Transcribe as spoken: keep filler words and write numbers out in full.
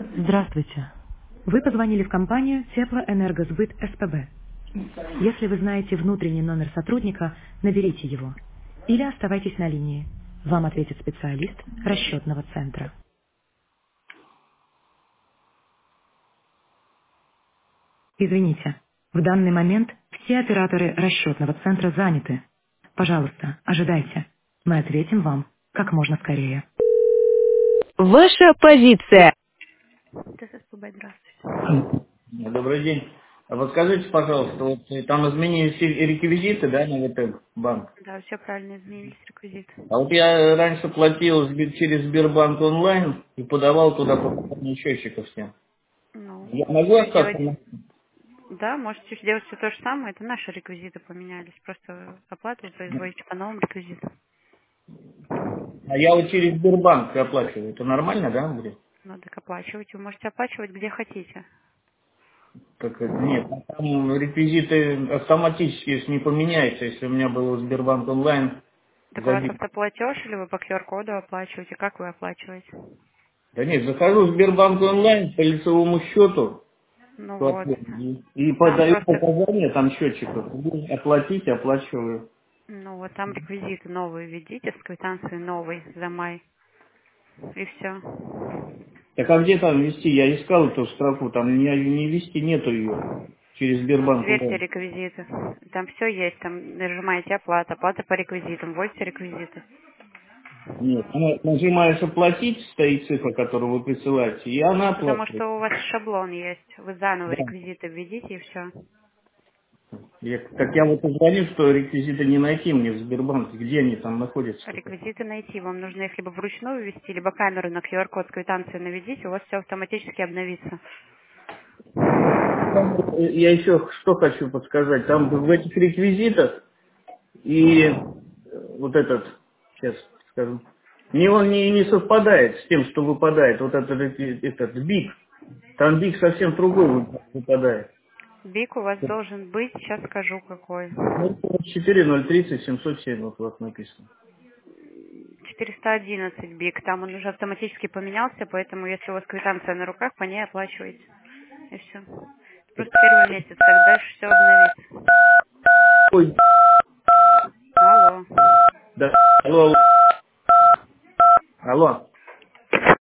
Здравствуйте. Вы позвонили в компанию Теплоэнергосбыт СПБ. Если вы знаете внутренний номер сотрудника, наберите его. Или оставайтесь на линии. Вам ответит специалист расчетного центра. Извините, в данный момент все операторы расчетного центра заняты. Пожалуйста, ожидайте. Мы ответим вам как можно скорее. Ваша позиция. ТССПБ, здравствуйте. Добрый день. А вот скажите, пожалуйста, вот э, там изменились и- и реквизиты, да, на ВТБ банк? Да, все правильно изменились реквизиты. А вот я раньше платил Сбер- через Сбербанк онлайн и подавал туда покупание счетчиков всем. Ну, Я могу все остаться сделать. на... Да, можете сделать все то же самое. Это наши реквизиты поменялись. Просто оплату вы производите по новым реквизитам. А я вот через Сбербанк оплачиваю. Это нормально, да, будет? Ну, так оплачивать. Вы можете оплачивать где хотите. Как это? Нет, а там реквизиты автоматически, если не поменяются, если у меня было Сбербанк онлайн Так у вас забит. автоплатеж или вы по Q R-коду оплачиваете? Как вы оплачиваете? Да нет, захожу в Сбербанк онлайн по лицевому счету, Ну вот. платформе, и Там подаю просто, показания там счетчиков. Оплатить, оплачиваю. ну вот там реквизиты новые введите с квитанции новой за май. И все. Так а где там вести? Я искал эту строку, там не, не вести, нету ее. Через Ну, Сбербанк сверьте онлайн. реквизиты. Там все есть. Там нажимаете оплата, оплата по реквизитам, вводите реквизиты. Нет, она- нажимаешь оплатить, стоит цифра, которую вы присылаете, и она Потому оплачивает. что у вас шаблон есть. Вы заново Да. реквизиты введите и все. Я, так я вот и звоню, что реквизиты не найти мне в Сбербанке. Где они там находятся только? Реквизиты найти вам нужно их либо вручную ввести, либо камеру на Q R-код с квитанцией наведите, у вас все автоматически обновится. Я еще что хочу подсказать. Там в этих реквизитах и э, вот этот, сейчас скажу, не он не, не совпадает с тем, что выпадает. Вот этот, этот биг. Там биг совсем другой выпадает. Бик у вас должен быть, сейчас скажу какой. четыре ноль тридцать семьсот семь вот у вас написано. четыреста одиннадцать бик, там он уже автоматически поменялся, поэтому если у вас квитанция на руках, по ней оплачиваете. И все. Просто первый месяц, так дальше все обновится. Ой, Алло. да, алло, алло. Алло.